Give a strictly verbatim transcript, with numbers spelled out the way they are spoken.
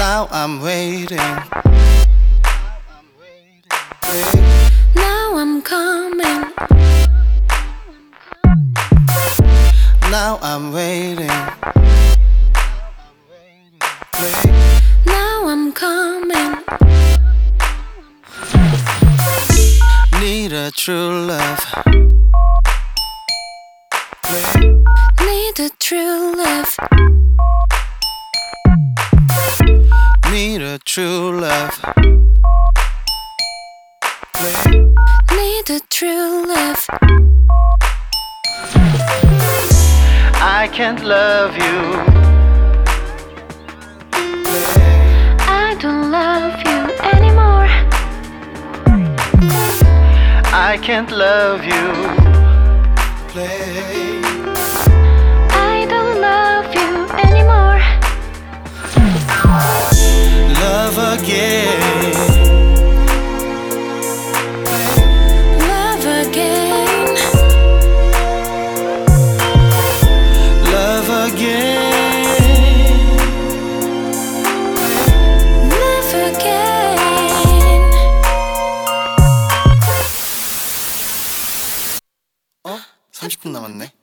Now I'm waiting. Now I'm coming. Now I'm waiting. Now I'm coming. Need a true love. Need a true love. Need a true love. Need a true love. I can't love you. I don't love you anymore. I can't love you. Play. I don't love you anymore. Love again. Love again. Love again. Love again. 어? 삼십 분 남았네.